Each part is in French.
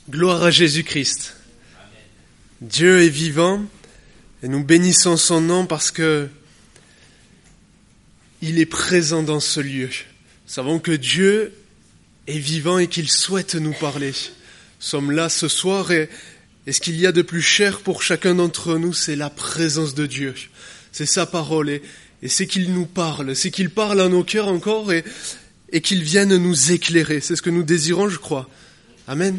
Gloire à Jésus-Christ. Dieu est vivant et nous bénissons son nom parce que il est présent dans ce lieu. Nous savons que Dieu est vivant et qu'il souhaite nous parler. Nous sommes là ce soir et ce qu'il y a de plus cher pour chacun d'entre nous, c'est la présence de Dieu. C'est sa parole et c'est qu'il nous parle, c'est qu'il parle à nos cœurs encore et qu'il vienne nous éclairer. C'est ce que nous désirons, je crois. Amen.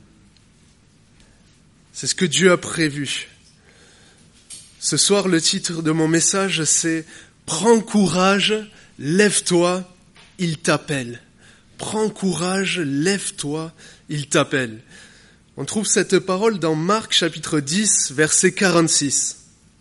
C'est ce que Dieu a prévu. Ce soir, le titre de mon message, c'est « Prends courage, lève-toi, il t'appelle ». Prends courage, lève-toi, il t'appelle. On trouve cette parole dans Marc chapitre 10, verset 46.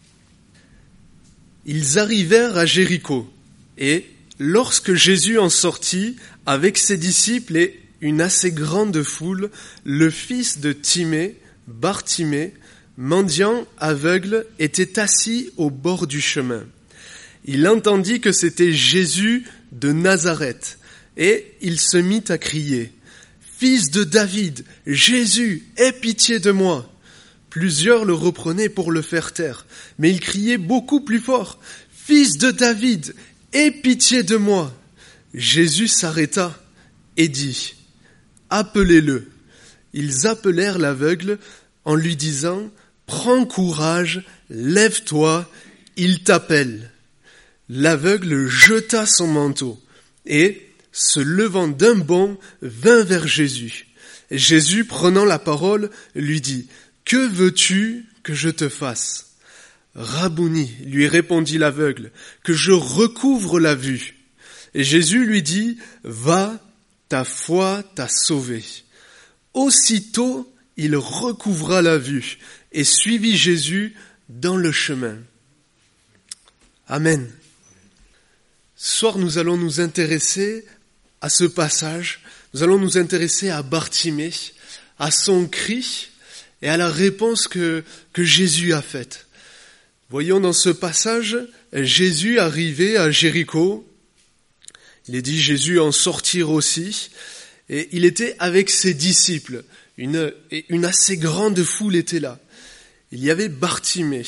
Ils arrivèrent à Jéricho, et lorsque Jésus en sortit, avec ses disciples et une assez grande foule, le fils de Timée, Bartimée, mendiant aveugle, était assis au bord du chemin. Il entendit que c'était Jésus de Nazareth, et il se mit à crier « Fils de David, Jésus, aie pitié de moi !» Plusieurs le reprenaient pour le faire taire, mais il criait beaucoup plus fort « Fils de David, aie pitié de moi !» Jésus s'arrêta et dit « Appelez-le !» Ils appelèrent l'aveugle en lui disant « Prends courage, lève-toi, il t'appelle !» L'aveugle jeta son manteau et, se levant d'un bond, vint vers Jésus. Et Jésus, prenant la parole, lui dit « Que veux-tu que je te fasse ?» « Rabouni, lui répondit l'aveugle, que je recouvre la vue. Et Jésus lui dit « Va, ta foi t'a sauvé. » Aussitôt, il recouvra la vue et suivit Jésus dans le chemin. Amen. Ce soir, nous allons nous intéresser à ce passage. Nous allons nous intéresser à Bartimée, à son cri et à la réponse que Jésus a faite. Voyons dans ce passage, Jésus arrivé à Jéricho. Il est dit Jésus en sortir aussi. Et il était avec ses disciples. Une assez grande foule était là. Il y avait Bartimée.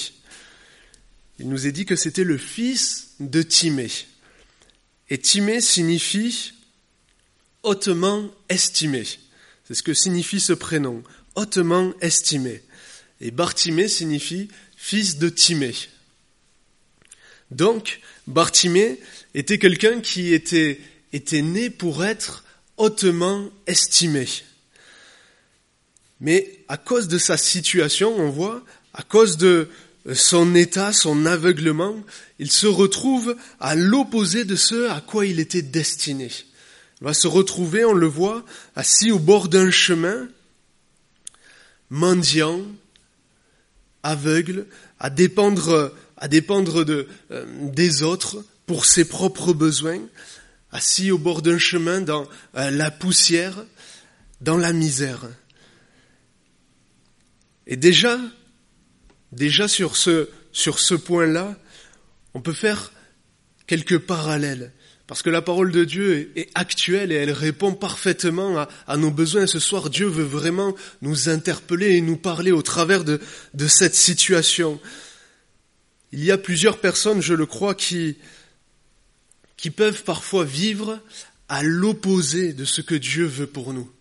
Il nous est dit que c'était le fils de Timée. Et Timée signifie hautement estimé. C'est ce que signifie ce prénom, hautement estimé. Et Bartimée signifie fils de Timée. Donc, Bartimée était quelqu'un qui était né pour être hautement estimé. Mais à cause de sa situation, on voit, à cause de son état, son aveuglement, il se retrouve à l'opposé de ce à quoi il était destiné. Il va se retrouver, on le voit, assis au bord d'un chemin, mendiant, aveugle, à dépendre des autres pour ses propres besoins, assis au bord d'un chemin dans la poussière, dans la misère. Et déjà sur ce point-là, on peut faire quelques parallèles. Parce que la parole de Dieu est actuelle et elle répond parfaitement à nos besoins. Ce soir, Dieu veut vraiment nous interpeller et nous parler au travers de cette situation. Il y a plusieurs personnes, je le crois, qui peuvent parfois vivre à l'opposé de ce que Dieu veut pour nous.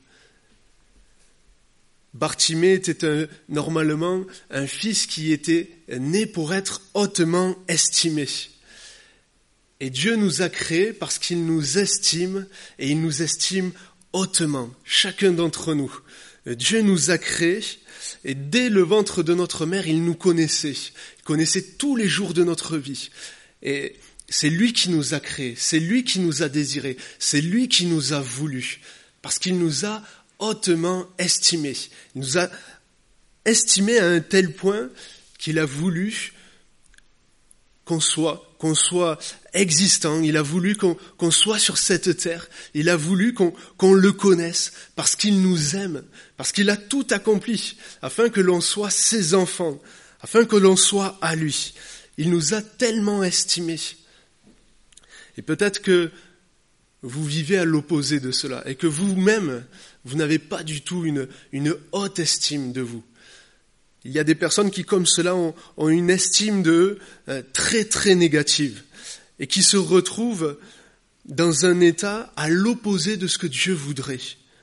Bartimée était normalement un fils qui était né pour être hautement estimé. Et Dieu nous a créés parce qu'il nous estime et il nous estime hautement, chacun d'entre nous. Dieu nous a créés et dès le ventre de notre mère, il nous connaissait. Il connaissait tous les jours de notre vie. Et c'est lui qui nous a créés, c'est lui qui nous a désirés, c'est lui qui nous a voulu. Parce qu'il nous a hautement estimés. Il nous a estimés à un tel point qu'il a voulu qu'on soit existant, il a voulu qu'on soit sur cette terre, il a voulu qu'on le connaisse, parce qu'il nous aime, parce qu'il a tout accompli, afin que l'on soit ses enfants, afin que l'on soit à lui. Il nous a tellement estimés. Et peut-être que vous vivez à l'opposé de cela et que vous-même, vous n'avez pas du tout une haute estime de vous. Il y a des personnes qui, comme cela, ont une estime d'eux très très négative et qui se retrouvent dans un état à l'opposé de ce que Dieu voudrait,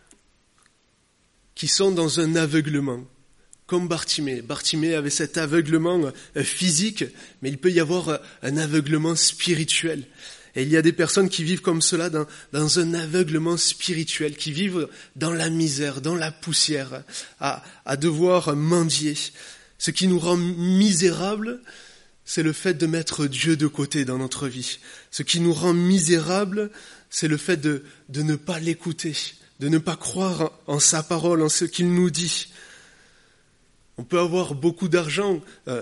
qui sont dans un aveuglement, comme Bartimée. Bartimée avait cet aveuglement physique, mais il peut y avoir un aveuglement spirituel. Et il y a des personnes qui vivent comme cela dans un aveuglement spirituel, qui vivent dans la misère, dans la poussière, à devoir mendier. Ce qui nous rend misérables, c'est le fait de mettre Dieu de côté dans notre vie. Ce qui nous rend misérables, c'est le fait de ne pas l'écouter, de ne pas croire en sa parole, en ce qu'il nous dit. On peut avoir beaucoup d'argent.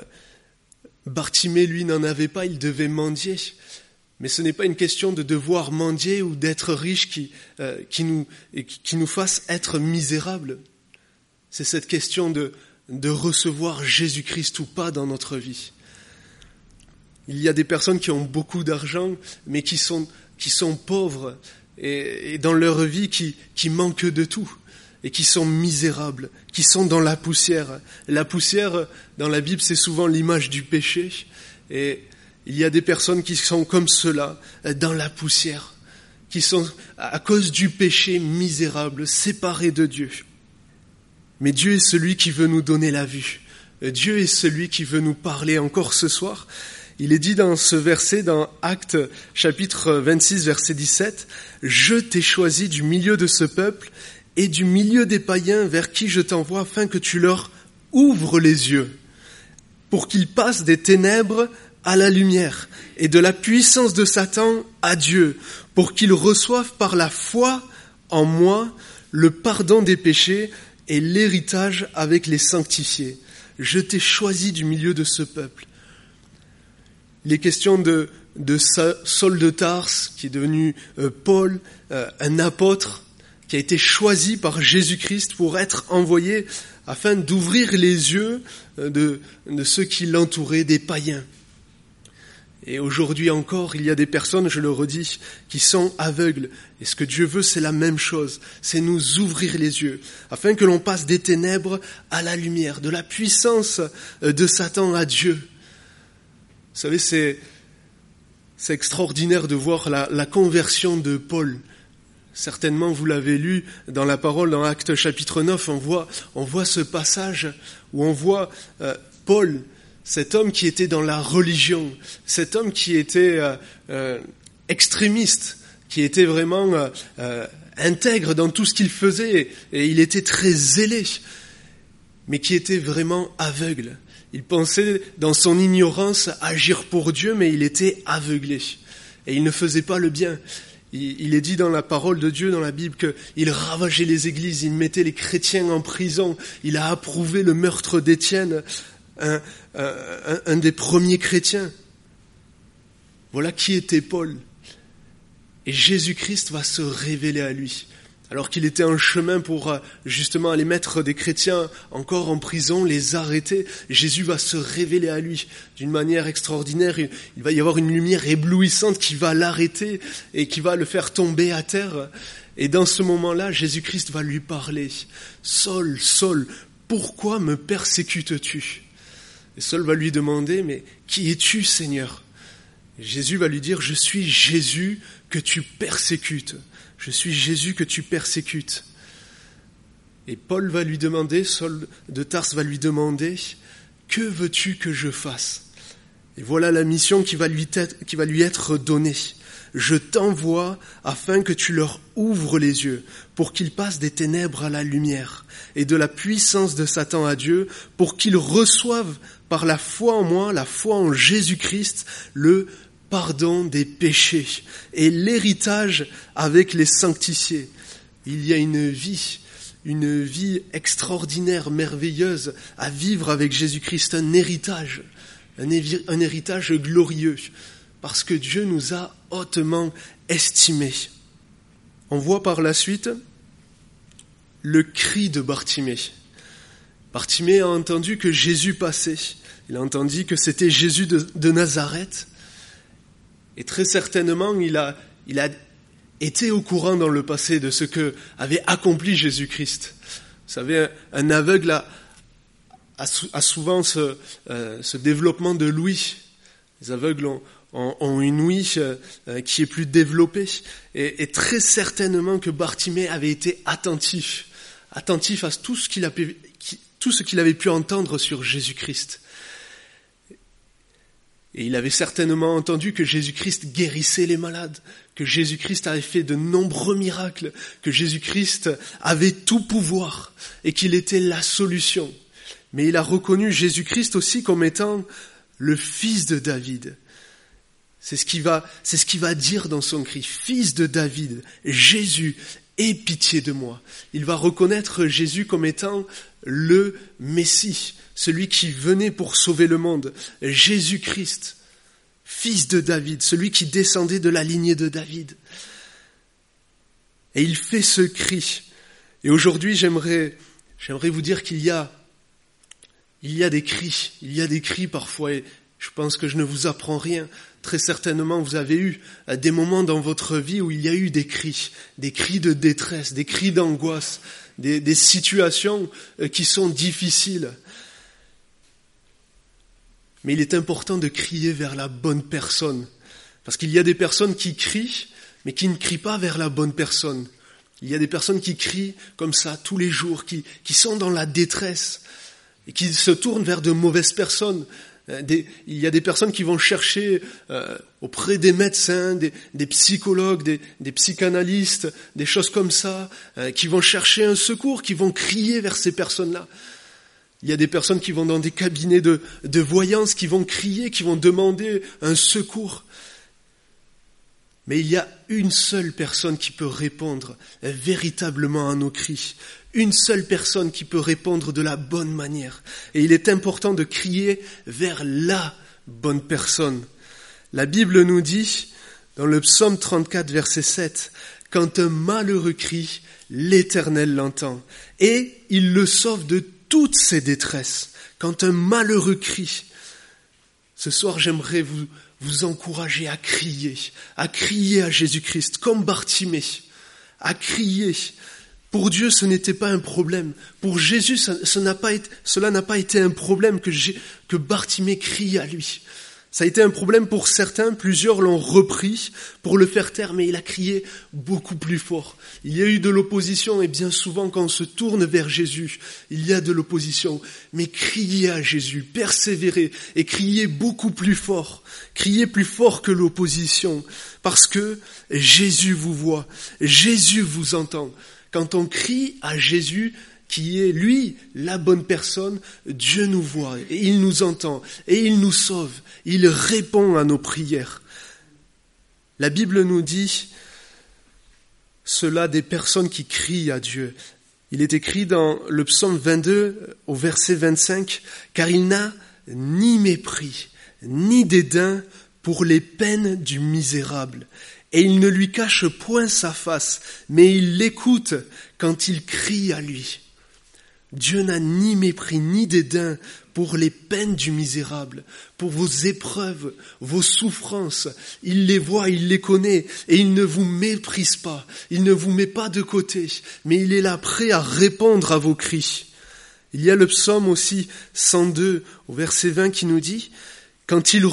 Bartimée, lui, n'en avait pas, il devait mendier. Mais ce n'est pas une question de devoir mendier ou d'être riche qui nous fasse être misérables. C'est cette question de recevoir Jésus-Christ ou pas dans notre vie. Il y a des personnes qui ont beaucoup d'argent, mais qui sont pauvres et dans leur vie qui manquent de tout et qui sont misérables, qui sont dans la poussière. La poussière, dans la Bible, c'est souvent l'image du péché. Et il y a des personnes qui sont comme cela, dans la poussière, qui sont, à cause du péché, misérables, séparés de Dieu. Mais Dieu est celui qui veut nous donner la vue. Dieu est celui qui veut nous parler encore ce soir. Il est dit dans ce verset, dans Actes chapitre 26, verset 17, « Je t'ai choisi du milieu de ce peuple et du milieu des païens vers qui je t'envoie afin que tu leur ouvres les yeux, pour qu'ils passent des ténèbres à la lumière et de la puissance de Satan à Dieu, pour qu'ils reçoivent par la foi en moi le pardon des péchés et l'héritage avec les sanctifiés. Je t'ai choisi du milieu de ce peuple. » Il est question de Saul de Tarse, qui est devenu Paul, un apôtre, qui a été choisi par Jésus-Christ pour être envoyé afin d'ouvrir les yeux de ceux qui l'entouraient, des païens. Et aujourd'hui encore, il y a des personnes, je le redis, qui sont aveugles. Et ce que Dieu veut, c'est la même chose. C'est nous ouvrir les yeux, afin que l'on passe des ténèbres à la lumière, de la puissance de Satan à Dieu. Vous savez, c'est extraordinaire de voir la conversion de Paul. Certainement, vous l'avez lu dans la parole, dans Actes chapitre 9, on voit ce passage où on voit Paul, cet homme qui était dans la religion, cet homme qui était extrémiste, qui était vraiment intègre dans tout ce qu'il faisait, et il était très zélé, mais qui était vraiment aveugle. Il pensait, dans son ignorance, agir pour Dieu, mais il était aveuglé. Et il ne faisait pas le bien. Il est dit dans la parole de Dieu, dans la Bible, qu'il ravageait les églises, il mettait les chrétiens en prison. Il a approuvé le meurtre d'Étienne, un des premiers chrétiens. Voilà qui était Paul. Et Jésus-Christ va se révéler à lui. Alors qu'il était en chemin pour justement aller mettre des chrétiens encore en prison, les arrêter, Jésus va se révéler à lui d'une manière extraordinaire. Il va y avoir une lumière éblouissante qui va l'arrêter et qui va le faire tomber à terre. Et dans ce moment-là, Jésus-Christ va lui parler. « Saul, Saul, pourquoi me persécutes-tu » Et Saul va lui demander « Mais qui es-tu, Seigneur ?» Et Jésus va lui dire « Je suis Jésus que tu persécutes. » Je suis Jésus que tu persécutes. Et Paul va lui demander, Saul de Tarse va lui demander, que veux-tu que je fasse? Et voilà la mission qui va lui être donnée. Je t'envoie afin que tu leur ouvres les yeux, pour qu'ils passent des ténèbres à la lumière, et de la puissance de Satan à Dieu, pour qu'ils reçoivent par la foi en moi, la foi en Jésus-Christ, le pardon des péchés et l'héritage avec les sanctifiés. Il y a une vie extraordinaire, merveilleuse à vivre avec Jésus-Christ, un héritage glorieux, parce que Dieu nous a hautement estimés. On voit par la suite le cri de Bartimée. Bartimée a entendu que Jésus passait. Il a entendu que c'était Jésus de Nazareth. Et très certainement, il a étaient au courant dans le passé de ce que avait accompli Jésus-Christ. Vous savez, un aveugle a souvent ce développement de l'ouïe. Les aveugles ont une ouïe qui est plus développée. Et très certainement que Bartimée avait été attentif à tout ce qu'il avait pu entendre sur Jésus-Christ. Et il avait certainement entendu que Jésus-Christ guérissait les malades, que Jésus-Christ avait fait de nombreux miracles, que Jésus-Christ avait tout pouvoir et qu'il était la solution. Mais il a reconnu Jésus-Christ aussi comme étant le fils de David. C'est ce qu'il va dire dans son cri. Fils de David, Jésus, aie pitié de moi. Il va reconnaître Jésus comme étant le Messie, celui qui venait pour sauver le monde. Jésus-Christ, fils de David, celui qui descendait de la lignée de David. Et il fait ce cri. Et aujourd'hui, j'aimerais vous dire qu'il y a des cris parfois, et je pense que je ne vous apprends rien. Très certainement, vous avez eu des moments dans votre vie où il y a eu des cris de détresse, des cris d'angoisse, des situations qui sont difficiles. Mais il est important de crier vers la bonne personne, parce qu'il y a des personnes qui crient, mais qui ne crient pas vers la bonne personne. Il y a des personnes qui crient comme ça tous les jours, qui sont dans la détresse, et qui se tournent vers de mauvaises personnes. Il y a des personnes qui vont chercher auprès des médecins, des psychologues, des psychanalystes, des choses comme ça, qui vont chercher un secours, qui vont crier vers ces personnes-là. Il y a des personnes qui vont dans des cabinets de voyance, qui vont crier, qui vont demander un secours. Mais il y a une seule personne qui peut répondre véritablement à nos cris. Une seule personne qui peut répondre de la bonne manière. Et il est important de crier vers la bonne personne. La Bible nous dit, dans le psaume 34, verset 7, « Quand un malheureux crie, l'Éternel l'entend, et il le sauve de toutes ses détresses. » Quand un malheureux crie, ce soir j'aimerais vous encourager à crier à Jésus-Christ, comme Bartimée, à crier. Pour Dieu, ce n'était pas un problème. Pour Jésus, cela n'a pas été un problème que Bartimée crie à lui. Ça a été un problème pour certains, plusieurs l'ont repris pour le faire taire, mais il a crié beaucoup plus fort. Il y a eu de l'opposition, et bien souvent quand on se tourne vers Jésus, il y a de l'opposition. Mais criez à Jésus, persévérez, et criez beaucoup plus fort. Criez plus fort que l'opposition, parce que Jésus vous voit, Jésus vous entend. Quand on crie à Jésus, qui est, lui, la bonne personne, Dieu nous voit, et il nous entend, et il nous sauve, il répond à nos prières. La Bible nous dit cela des personnes qui crient à Dieu. Il est écrit dans le psaume 22, au verset 25, « Car il n'a ni mépris, ni dédain pour les peines du misérable. Et il ne lui cache point sa face, mais il l'écoute quand il crie à lui. » Dieu n'a ni mépris ni dédain pour les peines du misérable, pour vos épreuves, vos souffrances. Il les voit, il les connaît, et il ne vous méprise pas, il ne vous met pas de côté, mais il est là prêt à répondre à vos cris. Il y a le psaume aussi 102 au verset 20 qui nous dit « Quand Dieu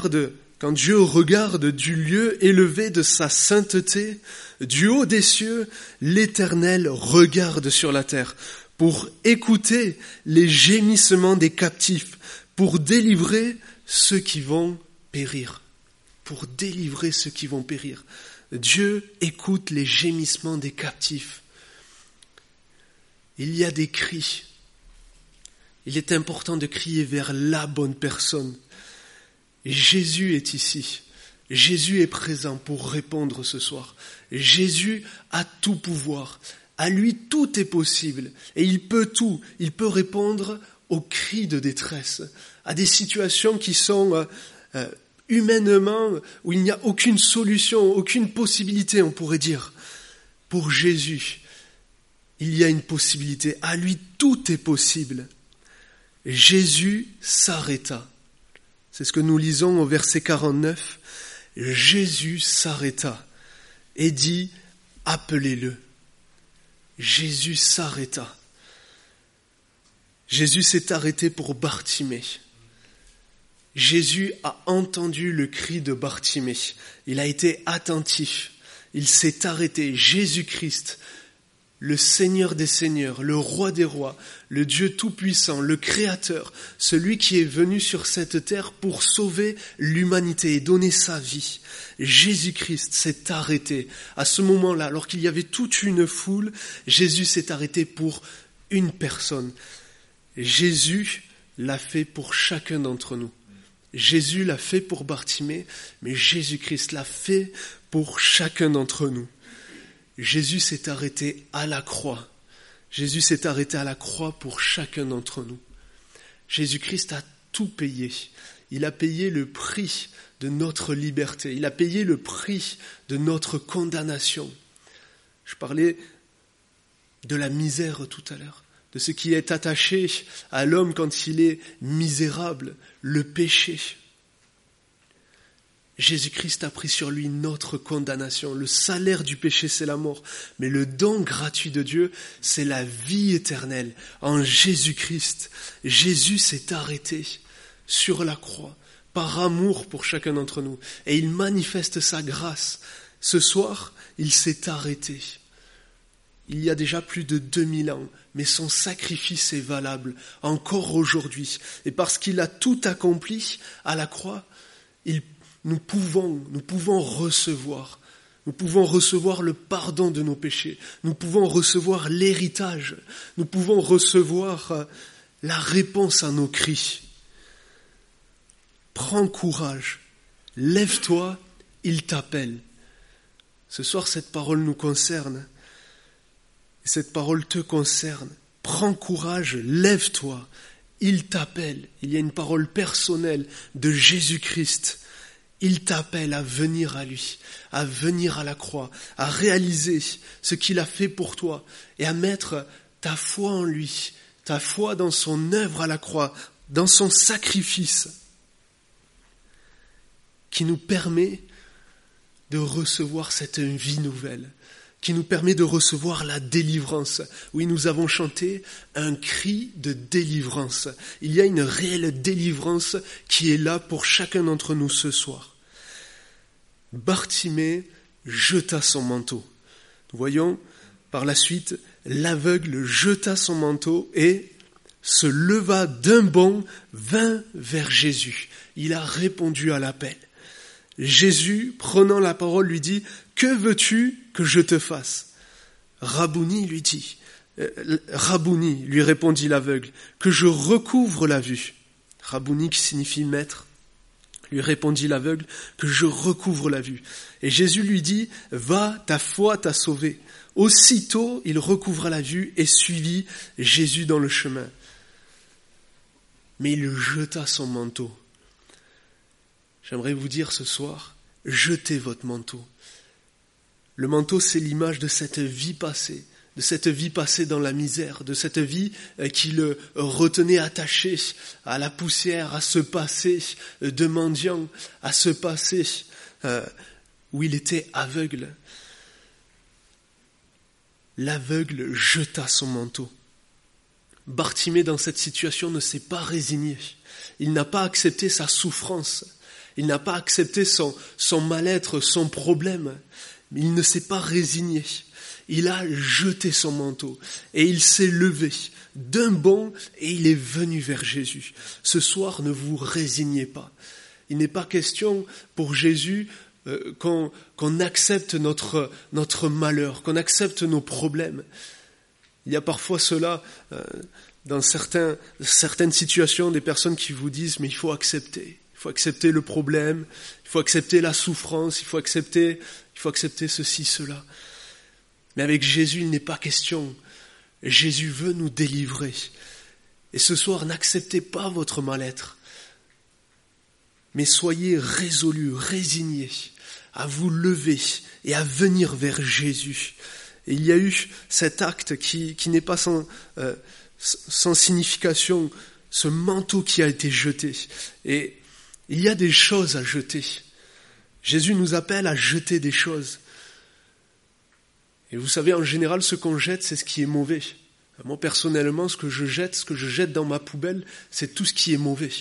regarde du lieu élevé de sa sainteté, du haut des cieux, l'Éternel regarde sur la terre, pour écouter les gémissements des captifs, pour délivrer ceux qui vont périr. » Pour délivrer ceux qui vont périr. Dieu écoute les gémissements des captifs. Il y a des cris. Il est important de crier vers la bonne personne. Et Jésus est ici. Jésus est présent pour répondre ce soir. Jésus a tout pouvoir. À lui, tout est possible. Et il peut tout. Il peut répondre aux cris de détresse, à des situations qui sont humainement, où il n'y a aucune solution, aucune possibilité, on pourrait dire. Pour Jésus, il y a une possibilité. À lui, tout est possible. Jésus s'arrêta. C'est ce que nous lisons au verset 49. Jésus s'arrêta et dit « Appelez-le ». Jésus s'arrêta. Jésus s'est arrêté pour Bartimée. Jésus a entendu le cri de Bartimée. Il a été attentif. Il s'est arrêté. Jésus-Christ, le Seigneur des Seigneurs, le Roi des Rois, le Dieu Tout-Puissant, le Créateur, celui qui est venu sur cette terre pour sauver l'humanité et donner sa vie. Jésus-Christ s'est arrêté. À ce moment-là, alors qu'il y avait toute une foule, Jésus s'est arrêté pour une personne. Jésus l'a fait pour chacun d'entre nous. Jésus l'a fait pour Bartimée, mais Jésus-Christ l'a fait pour chacun d'entre nous. Jésus s'est arrêté à la croix. Jésus s'est arrêté à la croix pour chacun d'entre nous. Jésus-Christ a tout payé. Il a payé le prix de notre liberté. Il a payé le prix de notre condamnation. Je parlais de la misère tout à l'heure, de ce qui est attaché à l'homme quand il est misérable, le péché. Jésus-Christ a pris sur lui notre condamnation. Le salaire du péché, c'est la mort. Mais le don gratuit de Dieu, c'est la vie éternelle. En Jésus-Christ, Jésus s'est arrêté sur la croix, par amour pour chacun d'entre nous. Et il manifeste sa grâce. Ce soir, il s'est arrêté. Il y a déjà plus de 2000 ans, mais son sacrifice est valable encore aujourd'hui. Et parce qu'il a tout accompli à la croix, nous pouvons recevoir le pardon de nos péchés. Nous pouvons recevoir l'héritage. Nous pouvons recevoir la réponse à nos cris. Prends courage. Lève-toi, il t'appelle. Ce soir, cette parole nous concerne. Et cette parole te concerne. Prends courage, lève-toi. Il t'appelle. Il y a une parole personnelle de Jésus-Christ. Il t'appelle à venir à lui, à venir à la croix, à réaliser ce qu'il a fait pour toi et à mettre ta foi en lui, ta foi dans son œuvre à la croix, dans son sacrifice qui nous permet de recevoir cette vie nouvelle, qui nous permet de recevoir la délivrance. Oui, nous avons chanté un cri de délivrance. Il y a une réelle délivrance qui est là pour chacun d'entre nous ce soir. Bartimée jeta son manteau. Nous voyons par la suite, l'aveugle jeta son manteau et se leva d'un bond, vint vers Jésus. Il a répondu à l'appel. Jésus, prenant la parole, lui dit « Que veux-tu que je te fasse ?» Rabouni lui répondit l'aveugle, « Que je recouvre la vue. » Rabouni qui signifie maître. Lui répondit l'aveugle, « Que je recouvre la vue. » Et Jésus lui dit, « Va, ta foi t'a sauvé. » Aussitôt, il recouvra la vue et suivit Jésus dans le chemin. Mais il jeta son manteau. J'aimerais vous dire ce soir, jetez votre manteau. Le manteau, c'est l'image de cette vie passée dans la misère, de cette vie qui le retenait attaché à la poussière, à ce passé de mendiant, à ce passé où il était aveugle. L'aveugle jeta son manteau. Bartimée, dans cette situation, ne s'est pas résigné. Il n'a pas accepté sa souffrance. Il n'a pas accepté son mal-être, son problème. Mais il ne s'est pas résigné. Il a jeté son manteau et il s'est levé d'un bond et il est venu vers Jésus. Ce soir, ne vous résignez pas. Il n'est pas question pour Jésus qu'on accepte notre malheur, qu'on accepte nos problèmes. Il y a parfois cela dans certaines situations, des personnes qui vous disent « mais il faut accepter le problème, il faut accepter la souffrance, il faut accepter ceci, cela ». Mais avec Jésus, il n'est pas question. Jésus veut nous délivrer. Et ce soir, n'acceptez pas votre mal-être, mais soyez résolus, résignés à vous lever et à venir vers Jésus. Et il y a eu cet acte qui n'est pas sans signification, ce manteau qui a été jeté. Et il y a des choses à jeter. Jésus nous appelle à jeter des choses. Et vous savez, en général, ce qu'on jette, c'est ce qui est mauvais. Moi, personnellement, ce que je jette dans ma poubelle, c'est tout ce qui est mauvais.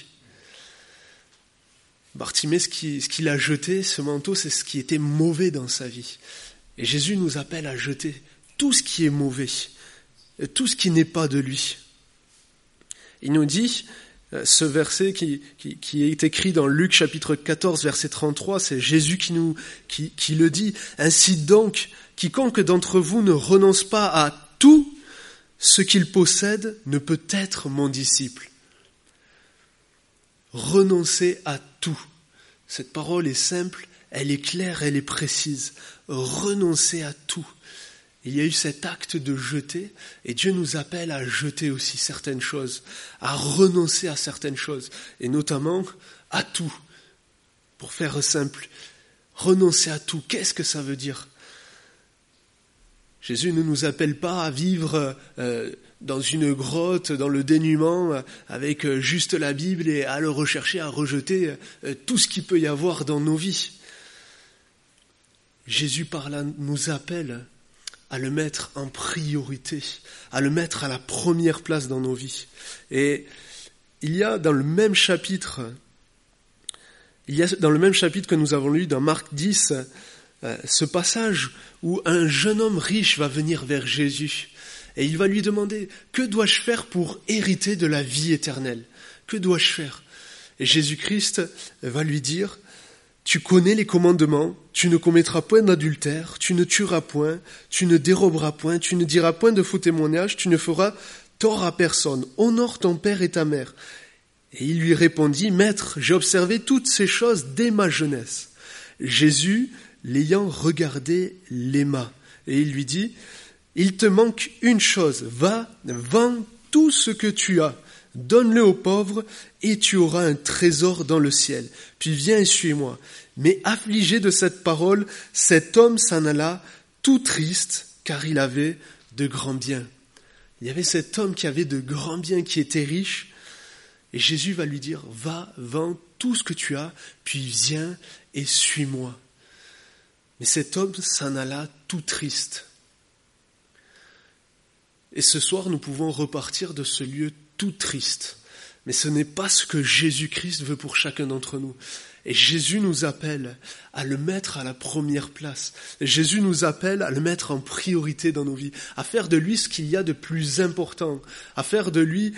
Bartimée, ce qu'il a jeté, ce manteau, c'est ce qui était mauvais dans sa vie. Et Jésus nous appelle à jeter tout ce qui est mauvais, tout ce qui n'est pas de lui. Il nous dit, ce verset qui est écrit dans Luc chapitre 14, verset 33, c'est Jésus qui le dit. Ainsi donc, quiconque d'entre vous ne renonce pas à tout ce qu'il possède ne peut être mon disciple. Renoncer à tout. Cette parole est simple, elle est claire, elle est précise. Renoncer à tout. Il y a eu cet acte de jeter, et Dieu nous appelle à jeter aussi certaines choses, à renoncer à certaines choses, et notamment à tout. Pour faire simple, renoncer à tout, qu'est-ce que ça veut dire ? Jésus ne nous appelle pas à vivre dans une grotte, dans le dénuement, avec juste la Bible et à le rechercher, à rejeter tout ce qu'il peut y avoir dans nos vies. Jésus par là nous appelle à le mettre en priorité, à le mettre à la première place dans nos vies. Et il y a dans le même chapitre que nous avons lu dans Marc 10, ce passage où un jeune homme riche va venir vers Jésus et il va lui demander « Que dois-je faire pour hériter de la vie éternelle ? Que dois-je faire ?» Et Jésus-Christ va lui dire « Tu connais les commandements, tu ne commettras point d'adultère, tu ne tueras point, tu ne déroberas point, tu ne diras point de faux témoignages, tu ne feras tort à personne, honore ton père et ta mère. » Et il lui répondit « Maître, j'ai observé toutes ces choses dès ma jeunesse. » Jésus, l'ayant regardé, l'aima. Et il lui dit, « Il te manque une chose, va, vends tout ce que tu as, donne-le aux pauvres, et tu auras un trésor dans le ciel. Puis viens et suis-moi. » Mais affligé de cette parole, cet homme s'en alla tout triste, car il avait de grands biens. Il y avait cet homme qui avait de grands biens, qui était riche, et Jésus va lui dire, « Va, vends tout ce que tu as, puis viens et suis-moi. » Mais cet homme s'en alla tout triste. Et ce soir, nous pouvons repartir de ce lieu tout triste. Mais ce n'est pas ce que Jésus-Christ veut pour chacun d'entre nous. Et Jésus nous appelle à le mettre à la première place. Et Jésus nous appelle à le mettre en priorité dans nos vies, à faire de lui ce qu'il y a de plus important, à faire de lui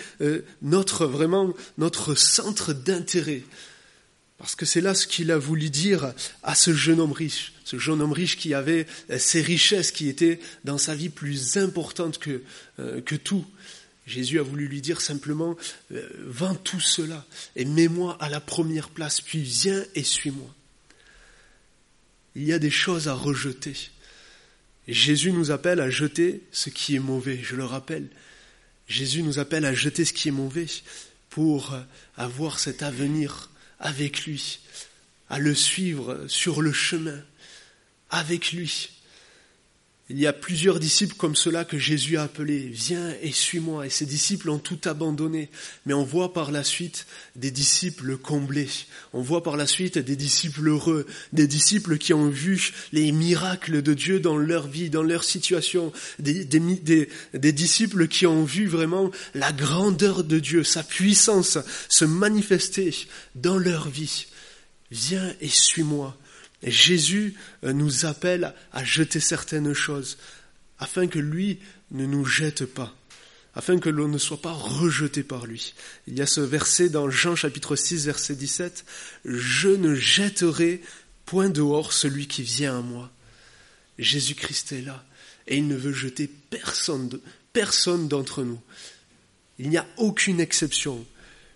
notre centre d'intérêt. Parce que c'est là ce qu'il a voulu dire à ce jeune homme riche qui avait ses richesses qui étaient dans sa vie plus importantes que tout. Jésus a voulu lui dire simplement, vends tout cela et mets-moi à la première place, puis viens et suis-moi. Il y a des choses à rejeter. Et Jésus nous appelle à jeter ce qui est mauvais, je le rappelle. Jésus nous appelle à jeter ce qui est mauvais pour avoir cet avenir avec lui, à le suivre sur le chemin, avec lui. Il y a plusieurs disciples comme cela que Jésus a appelés, viens et suis-moi. Et ces disciples ont tout abandonné. Mais on voit par la suite des disciples comblés. On voit par la suite des disciples heureux, des disciples qui ont vu les miracles de Dieu dans leur vie, dans leur situation. Des disciples qui ont vu vraiment la grandeur de Dieu, sa puissance se manifester dans leur vie. Viens et suis-moi. Et Jésus nous appelle à jeter certaines choses, afin que lui ne nous jette pas, afin que l'on ne soit pas rejeté par lui. Il y a ce verset dans Jean chapitre 6, verset 17, « Je ne jetterai point dehors celui qui vient à moi. » Jésus-Christ est là, et il ne veut jeter personne d'entre nous. Il n'y a aucune exception.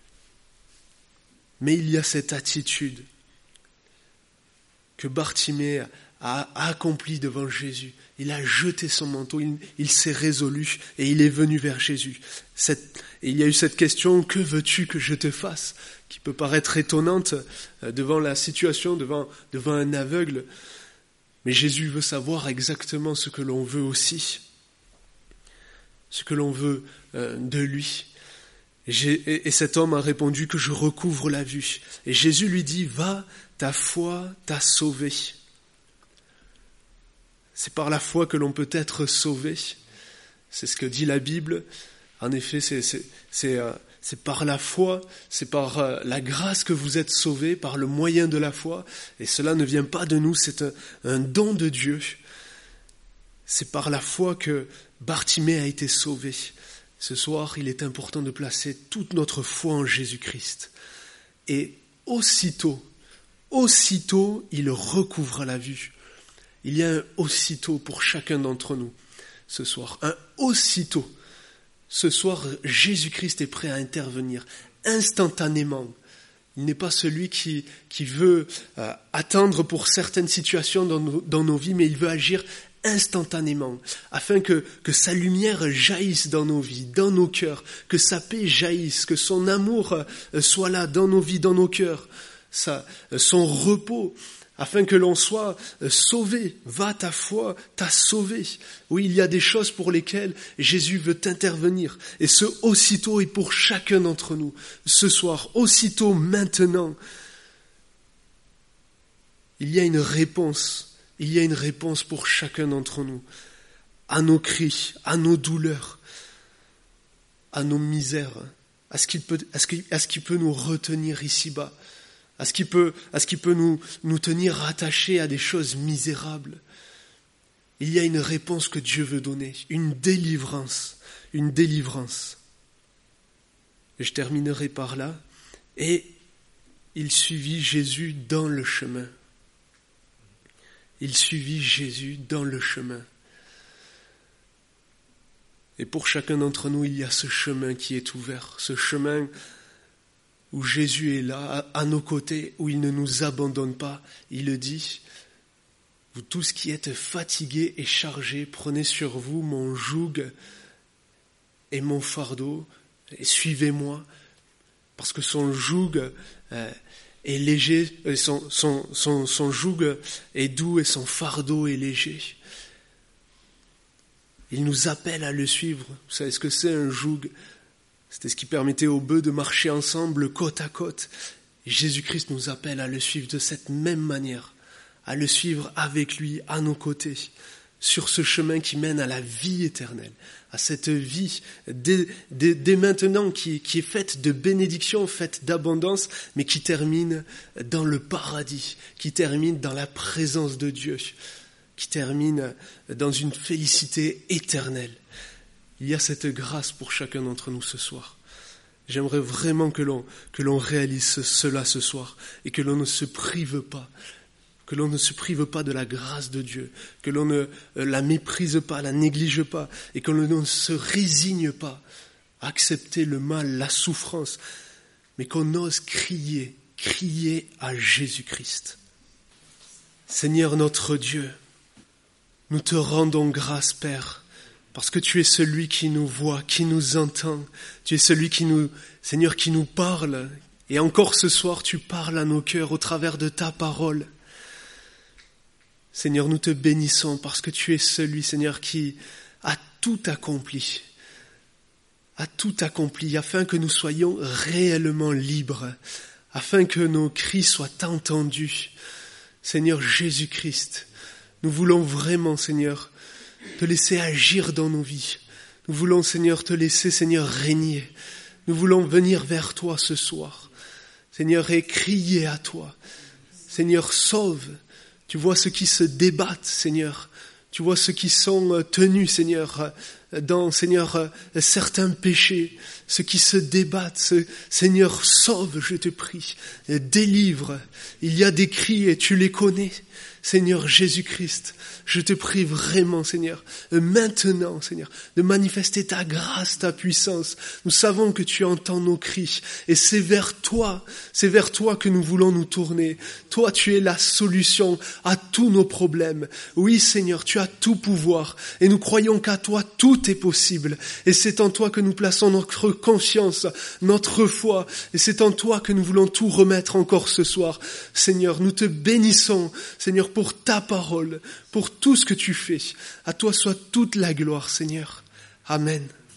Mais il y a cette attitude que Bartimée a accompli devant Jésus. Il a jeté son manteau, il s'est résolu et il est venu vers Jésus. Et il y a eu cette question, que veux-tu que je te fasse ? Qui peut paraître étonnante devant la situation, devant un aveugle. Mais Jésus veut savoir exactement ce que l'on veut aussi. Ce que l'on veut de lui. Et cet homme a répondu que je recouvre la vue. Et Jésus lui dit, va, ta foi t'a sauvé. C'est par la foi que l'on peut être sauvé. C'est ce que dit la Bible. En effet, c'est par la foi, c'est par la grâce que vous êtes sauvés, par le moyen de la foi. Et cela ne vient pas de nous, c'est un don de Dieu. C'est par la foi que Bartimée a été sauvé. Ce soir, il est important de placer toute notre foi en Jésus-Christ. Et aussitôt, il recouvre la vue. Il y a un aussitôt pour chacun d'entre nous ce soir. Un aussitôt. Ce soir, Jésus-Christ est prêt à intervenir instantanément. Il n'est pas celui qui veut attendre pour certaines situations dans nos vies, mais il veut agir instantanément, afin que sa lumière jaillisse dans nos vies, dans nos cœurs, que sa paix jaillisse, que son amour soit là dans nos vies, dans nos cœurs, son repos, afin que l'on soit sauvé. Va, ta foi t'a sauvé. Oui, il y a des choses pour lesquelles Jésus veut intervenir. Et ce aussitôt est pour chacun d'entre nous. Ce soir, aussitôt, maintenant, il y a une réponse. Il y a une réponse pour chacun d'entre nous. À nos cris, à nos douleurs, à nos misères, à ce qui peut nous retenir ici-bas. À ce qui peut nous tenir rattachés à des choses misérables. Il y a une réponse que Dieu veut donner, une délivrance. Et je terminerai par là. Et il suivit Jésus dans le chemin. Il suivit Jésus dans le chemin. Et pour chacun d'entre nous, il y a ce chemin qui est ouvert, ce chemin où Jésus est là, à nos côtés, où il ne nous abandonne pas. Il le dit, vous tous qui êtes fatigués et chargés, prenez sur vous mon joug et mon fardeau, et suivez-moi, parce que son joug est léger, son joug est doux et son fardeau est léger. Il nous appelle à le suivre. Vous savez ce que c'est un joug ? C'était ce qui permettait aux bœufs de marcher ensemble côte à côte. Et Jésus-Christ nous appelle à le suivre de cette même manière, à le suivre avec lui, à nos côtés, sur ce chemin qui mène à la vie éternelle, à cette vie dès maintenant qui est faite de bénédictions, faite d'abondance, mais qui termine dans le paradis, qui termine dans la présence de Dieu, qui termine dans une félicité éternelle. Il y a cette grâce pour chacun d'entre nous ce soir. J'aimerais vraiment que l'on réalise cela ce soir et que l'on ne se prive pas, de la grâce de Dieu, que l'on ne la méprise pas, la néglige pas et que l'on ne se résigne pas à accepter le mal, la souffrance, mais qu'on ose crier à Jésus-Christ. Seigneur notre Dieu, nous te rendons grâce, Père, parce que tu es celui qui nous voit, qui nous entend. Tu es celui Seigneur, qui nous parle. Et encore ce soir, tu parles à nos cœurs au travers de ta parole. Seigneur, nous te bénissons parce que tu es celui, Seigneur, qui a tout accompli. Afin que nous soyons réellement libres. Afin que nos cris soient entendus. Seigneur Jésus-Christ, nous voulons vraiment, Seigneur, te laisser agir dans nos vies. Nous voulons, Seigneur, te laisser, Seigneur, régner. Nous voulons venir vers toi ce soir. Seigneur, et crier à toi. Seigneur, sauve. Tu vois ceux qui se débattent, Seigneur. Tu vois ceux qui sont tenus, Seigneur, dans, Seigneur, certains péchés. Ceux qui se débattent. Seigneur, sauve, je te prie. Délivre. Il y a des cris et tu les connais. Seigneur Jésus-Christ, je te prie vraiment, Seigneur, maintenant, Seigneur, de manifester ta grâce, ta puissance. Nous savons que tu entends nos cris et c'est vers toi que nous voulons nous tourner. Toi, tu es la solution à tous nos problèmes. Oui, Seigneur, tu as tout pouvoir et nous croyons qu'à toi, tout est possible. Et c'est en toi que nous plaçons notre confiance, notre foi et c'est en toi que nous voulons tout remettre encore ce soir. Seigneur, nous te bénissons, Seigneur, pour ta parole, pour tout ce que tu fais. À toi soit toute la gloire, Seigneur. Amen.